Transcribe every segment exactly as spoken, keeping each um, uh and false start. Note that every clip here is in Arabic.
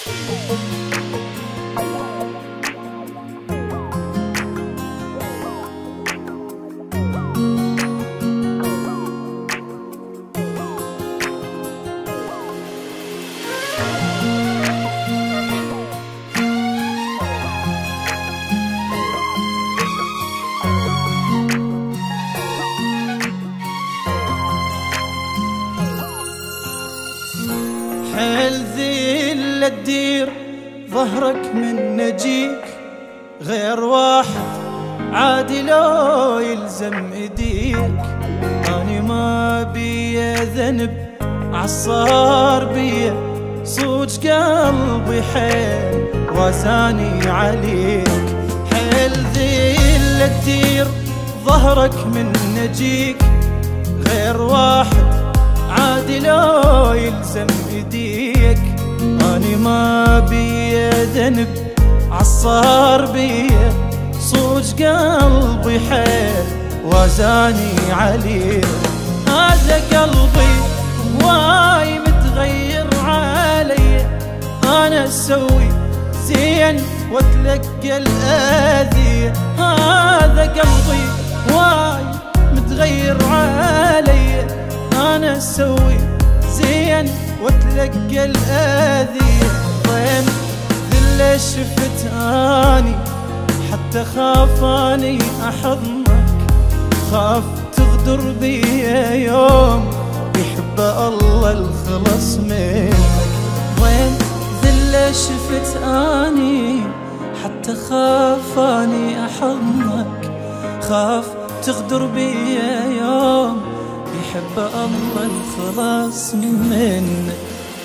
حيل ذي تدير ظهرك من نجيك، غير واحد عادي لو يلزم ايديك. اني ما بي ذنب عالصار بي، صوج قلبي حيل واساني عليك. حيل ذي تدير ظهرك من نجيك، غير واحد عادي لو يلزم ايديك. اني ما بي ذنب عالصار بي، صوج قلبي حيل وزاني عليك. هذا قلبي واي متغير علي، انا اسوي زين واتلقى الاذية. هذا قلبي واي متغير علي، انا اسوي زين واتلقى الاذية. وين ذل شفت اني حتى خاف اني احضنك، خاف تغدر بي يوم يحب الله الخلص منك. وين ذل شفت اني حتى خاف اني احضنك، خاف تغدر بي يوم يحب الله الخلاص منك.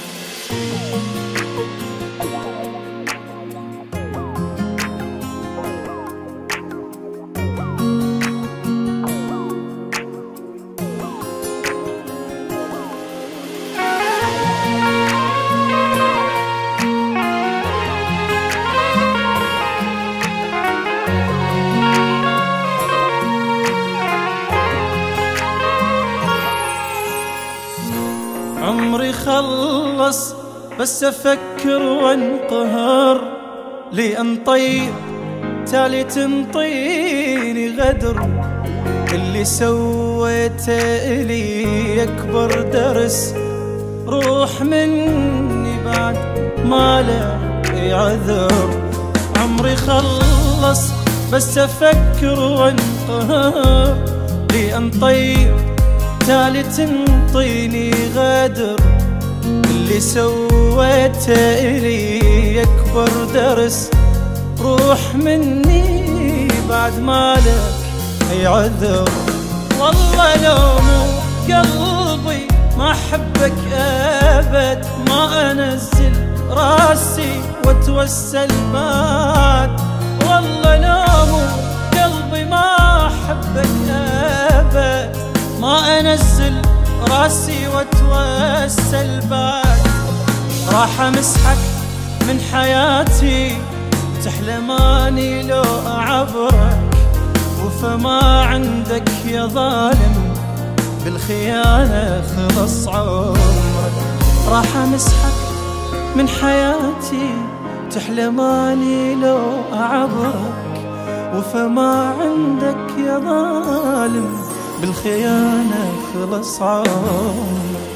عمري خلص بس افكر وانقهر، لأن طيب تالي تنطيني غدر. اللي سويته لي اكبر درس، روح مني بعد ما لاقي عذر. عمري خلص بس افكر وانقهر، لأن طيب تالي تنطيني غدر. اللي سويته لي اكبر درس، روح مني بعد ما لك اي عذر. والله لو مو قلبي ما احبك ابد، ما انزل راسي واتوسل بعد. والله لو مو قلبي ما احبك ابد، ما انزل راسي واتوسل بعد. راح امسحك من حياتي، تحلماني لو اعبرك، وفما عندك يا ظالم بالخيانة خلص عمرك. راح امسحك من حياتي، تحلماني لو اعبرك، وفما عندك يا ظالم بالخيانة خلص عمرك.